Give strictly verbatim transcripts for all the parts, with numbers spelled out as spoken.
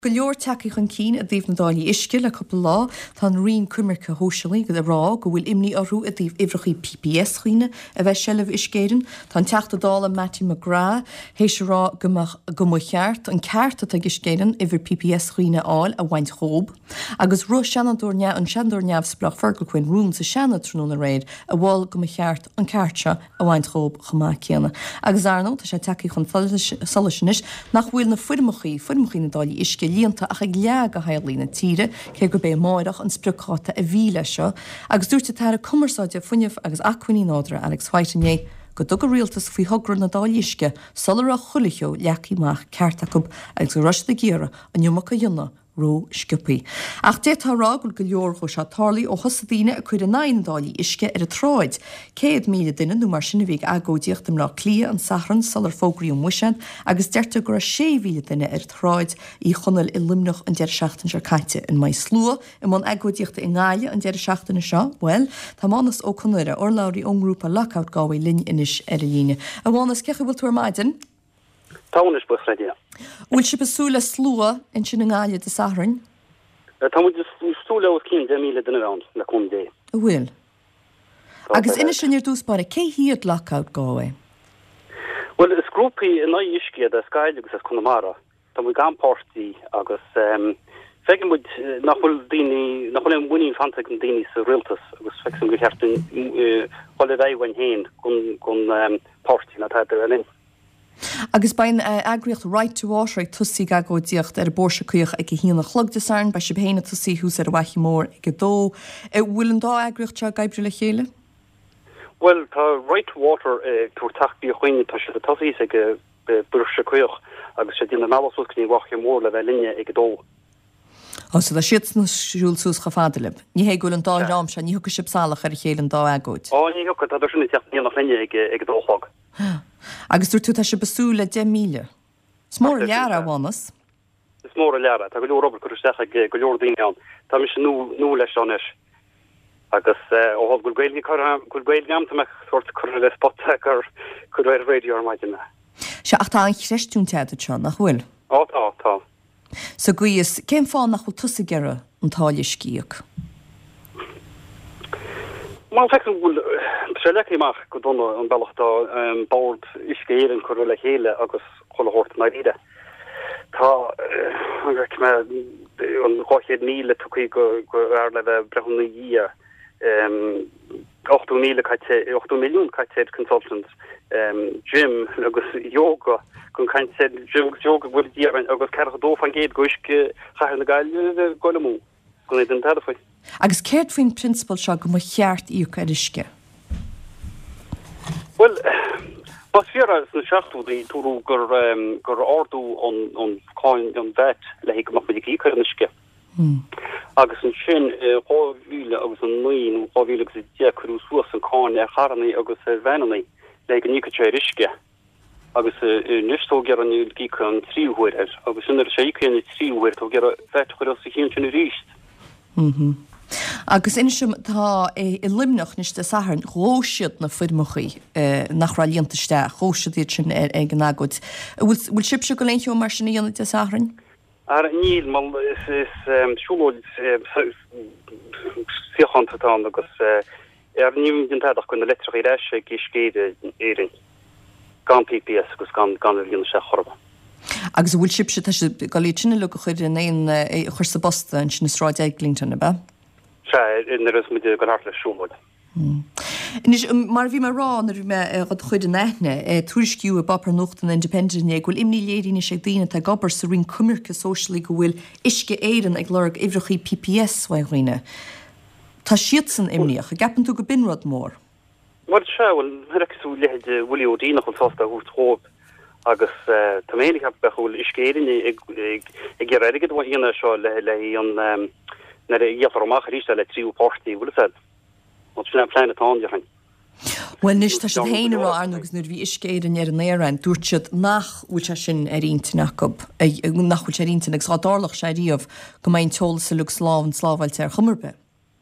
Go leor takeí chun cín a dtíobh na dálaí isce le coppla lá tá rion cumarcha hóisialaí go rá go bhfuil imní orthú a dtíobh ibhrechaí P P S chuoine a bheith sellh iscéireann, Tá teachta dála Matthew McGrath hééis se rá go mo cheart an ceart a iscéireann ibhir P P S chuoine áil a bhaint chób, agus ru seanadúne an seanúneamh splach fergal chuin rún sa seanna trúna réid a bháil go mo cheart an ceartse a bhaint chób chumá céanna. Agus arnó tá sé takeí chun solisinis nach bhfuil na fuimechaí fuimechaí na dálaí isce líonta a ag leag a hailína tíre cé gur bé máireach an spruáta a bhíle seo, agus dúirta tar a cumarsáide funineh agus acuiní nádra Alex Whitené go do go rialtas faoi thugrann na dálaíisce solar a chulicheo leachíach ceartacub agus go ruiste géara an nniumacha dionna ró scipaí. Ach détá rágul go leor go se tarlaí ó hosadíine a chuir a nain dálaí isce ar a tráid. Céad míle duine nó mar sinna bhíh agódíocht am rá clia an sahrann solar fógraí muisian agus deirte gur a sé míle duine ar tráid í chonel i limnach an deir seachtain se caiite in mai slua i món agódíochta i ngáile an deir seachtainna seo, well, tá mánas ó chuire or láirí óngrúpa lockout gáha lin inis ar a líine. A bhánas cecha bhfuil túair maidin? Táis bu radio. Bhfuil si besúla slua in sin ngáile de sahrann? Tá stúla ó cín de míle den bhán le chun dé. Bhfuil. Agus ina sin ar dúspáir cé hiad lockout gáha? Well, is grúpaí in isci a Skyile agus as Connemara. Tá mu ganpáirtí agus fegin bud nach bhfuil daoine nach bhfuil muín fanta an daoine sa rialtas agus feisim go cheartún chola bhain héin gon gon pártí na taidir an in. Agus bain uh, agriocht right to water ag tusaí agódíocht ar borsa cuoch ag híanana chlogdasarn, ba si bhéna tusaí hús ar bhaithí mór ag go dó. Bhfuil an dá agriocht se gaibre le chéile? Well, tá right to water túair taachbí a chuoine tá si a tusaí ag borsa cuoch agus sé dtíanana málasúscaní bhaithí mór le bheith linne ag dó. Ó, so tá siad na siúlsús go fadalib. Ní hé gúil an dá rám se, ní thuca sibsálach ar chéile an dá agóid. Ó, ní thuca tá sinna teachtaí nach linne ag dóchag. Agus dúir tú tá se besúla de míle. Smór leara bhánas? Is mór leara, tá go leor Robert chuisteach go leor daoine an. Tá mis nó nó leis an is. Agus ó gur gailgí gur gailgí amtamach sort chur le spotta gur chur ar radio ar maidine. Se ach tá an chreistún tead seo nach bhfuil? Á, tá, tá. So guias, céim fáin nach bhfuil tusa gera an táile scíoch? Má feicean bhfuil sé lechaíach go donna an bailachta bord iscéireann chur le chéile agus cholathirt na riide. Tá an gháchéad míle tucaí go ar le bheith brethna dhí ochtú míle ochtú milliún caiite consultants gym agus yoga gon caiite yoga bhfuil díaran agus ceach dó fan géad go isce chaithear na gaile golamú gon éidir an tadafaid. Agus céirt faoin principal seo go mo cheart íoc ar isce? Well, mas fiara is na seachtúdaí túrú gur gur ordú an cáin an bheit le hé goach medicí chuir an isce. Agus an sin cháhíle agus an nuoin cháhíle agus de chuú suas an cáin ar charnaí agus ar bhenaí le go nícatéir isce. Agus nustó ger an gí an tríúhuiir agus sin ar séchéan i tríúhuiir tó ger bheit chuir sa chéan sin ríist. Mhm. Agus inisiom tá i limnach níos de sahar róisiad na fuimechaí nach ra líontaiste róisiad iad sin ag an agóid. Bhfuil sib se go léonú mar sin íonna de saharin? Ar níl mal is siúlóid siochantatá agus ar níim den tadach chun na letraí reise giscéide éirin gan P P S agus gan gan líonna se chorba. Agus bhfuil sib se go lí sinna lu chuir in éon chuir sa bosta an sin sráid eaglington ba? in er is met de garle shoemod. Maar wie maar ra er me wat goede nene toerskiu a bapper nocht an independent ne goil imni ledine sé dine a gabber se rin kummerke socially gohfuil iske éden ag lerg ivrochi P P S waine. Tá sietsen imniach a gappen to go binrod mór. Wat wel herú le Willie O'Dí nach fasta hoe troop agus taménig heb behoel iskeden ik ik geredig wat hier zo le le an naar de jaarmach ríiste le tríú pátí bhfuil said. Wat sin pleine táin. Well nis tá sé héine rá agus nuair bhí iscéidir ar an éan dúirt siad nach bhúil sin ar íntainach nachhfuil sé íntain agus dálach sé díomh go maon teol sa lu sláhan slábhail ar chummarbe.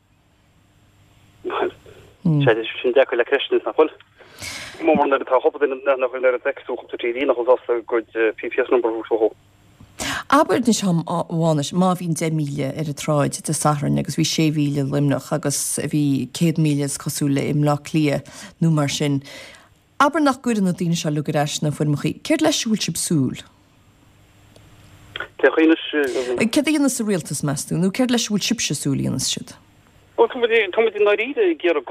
sé sin de le Christnas nach chuil. Má tá hoppa nach an textú tí nach go P P S number hús ho. Aber ní ham bháis má bhín de míle ar a ráid de saran agus bhí sé bhíle limnach agus bhí cé míles cosúla im lá lia nó mar sin. Aber nach go na dtíine se lugur eisna fu moí. Céir leisúil si súl? Ce dhéana sa réaltas meú, nó céir leis bhúil sibse súlíana siad? Tá naíide ggéar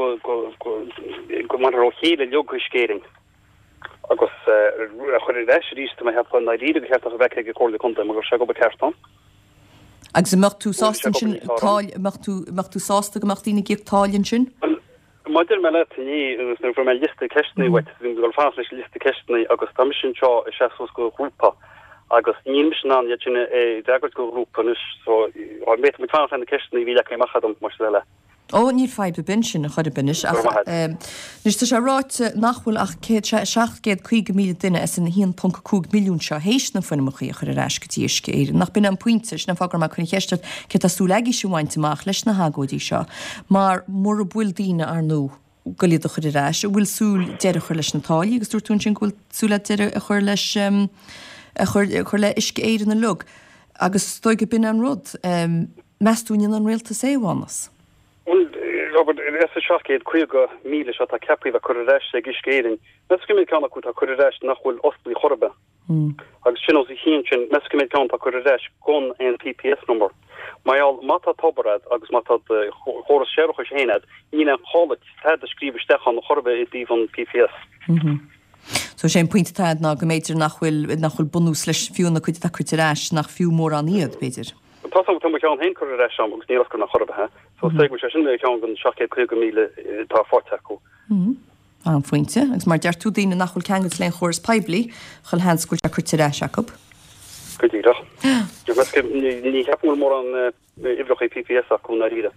go mar ó chéile leogcéing agus chuir leis ríiste me heb naíide he a bheice go cóla conta mar se go be ceán. Agus macht tú sásta sin macht tú sásta goach tína gíag táilinn sin? Maidir me ní gus fu me liste ceistna weit go fá leis liste ceistna agus tam sin seo i se go grúpa. agus ní an sinna é dagurt go grúpanus so mé mit fan an kena vi ke machchadm mar le. Ó ní feib bin sin a chuide binis Nus sé ráit nachhfuil ach seachgéad chuig mí duine as in híon punt cúg milliún se héisna fanna chuí chu a reiscetíisce éidir. nach bin an puintes na fagur mar chun cheiste ce a súlegi siúhaintach leis na hagódí seo, mar mór a bhfuil díine ar nó. Goíad a chuir reis, bhfuil súl deire chuir leis natáí, agus dúirtún sin bhfuil súla deire a chuir leis chuir le isce éidir na lug. agus stoi go bin an rud meúin an réalta séhhanas. Robert seachcéad chuige míle se a cepaí a chuir reis ag iscéirin. Mescimid canna chu a chuir reis nachhfuil osplaí chorbe. agus sin os i hín sin mescimid can a chuir reis gon an P P S number. Maiall mata tobarad agus mata choras séroch is héad, ína hálet head a scríbe stechan na chorbe i dí van P P S. So sé pointteid ná go méidir nachhfuil nachhfuil bunús leis fiúna chuid a chuid reis nach fiú mór an iad beidir. Tá an hen chu reis agus ní go nach chorbe. So sé se sin an gan seché chu go míle tá forteú. An fointe, agus mar dear tú dína nachhfuil cegus len chóras peblií chuil henscoil a chuid reis Jacob. Gotíach. ní hebúil mór an ibroch P P S a chun naíide.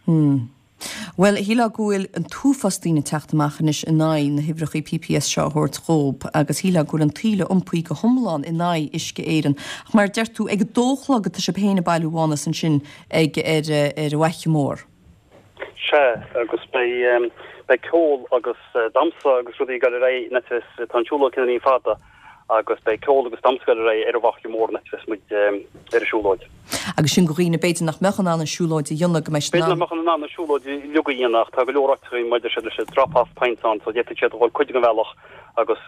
Well, híla gohfuil an túfastíine teachtamachchanis in nain na hibrochaí P P S seo thuirt chób, agus híla gohfuil an tíle ompuí go thomláin in naid isce éan. Ach mar deir tú ag dóchlagad a se péine bailúhána san sin ag ar a weiche mór. Se agus bei bei cól agus damsa agus rudí gal ré netis tansúla cin í fada. agus bei cól agus damsgaile ar a bhacha mór netis mu ar a siúlóid. Agus sin goína beidir nach mechan an siúlóid dionna go meist ná. Mechan an siúlóid luga íonnach tá goráí maidir se se drapás peinán, so dhéta sé bhil chuide go bhealach agus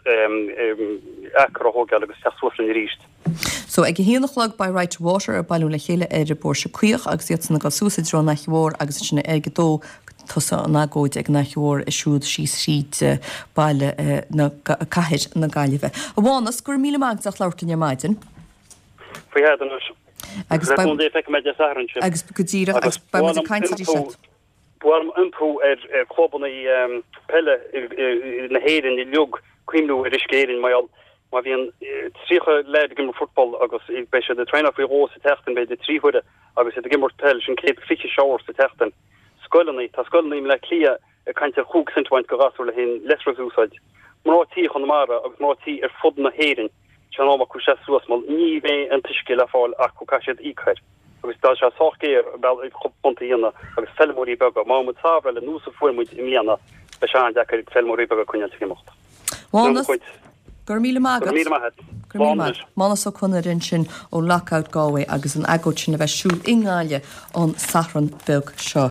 echar thógeil agus teúflin ríist. So ag híananachlag by Right to Water a bailú le chéile ar a bór se cuioch agus iad na go súsidrá nach mhór agus sinna ag dó tusa an agóid ag nachhór i siúd sí siad baile na caiid na gaiileh. A bhánas gur míle máach leirtainne maidin? Fahéad an agus agus godíra agus caiintí se. Buarm impú ar chlobannaí pelle na héirin i lug cuiimnú ar iscéirin maiall má bhíon trícha leid gimmar futbal agus bei se de trein fao ró sa teachtain bei de tríhuide agus i gimmar pell sin céad fiche seir sa teachtain. Scoilnaí tá scoilnaí le clia a caiinte chuúg centhaint go gasú le hin lesrasúsáid. Mrátí chun mara agus mrátí ar fud na héirin. Seanama chu sé suas mal ní bhé an tuisce le fáil ach chu caiisiad íchaid. agus dá se sácéir bell ag chopponta dhéanana agus fellmóí bega má mu tábhar le núsa fuirmuid i mianana be se an deachar fellmóí bega chuine tímocht. Gur míle mágad Mána so chuna rin sin ó lockout gáha agus an agóid sin a bheith siúl ináile an sahran beg seo.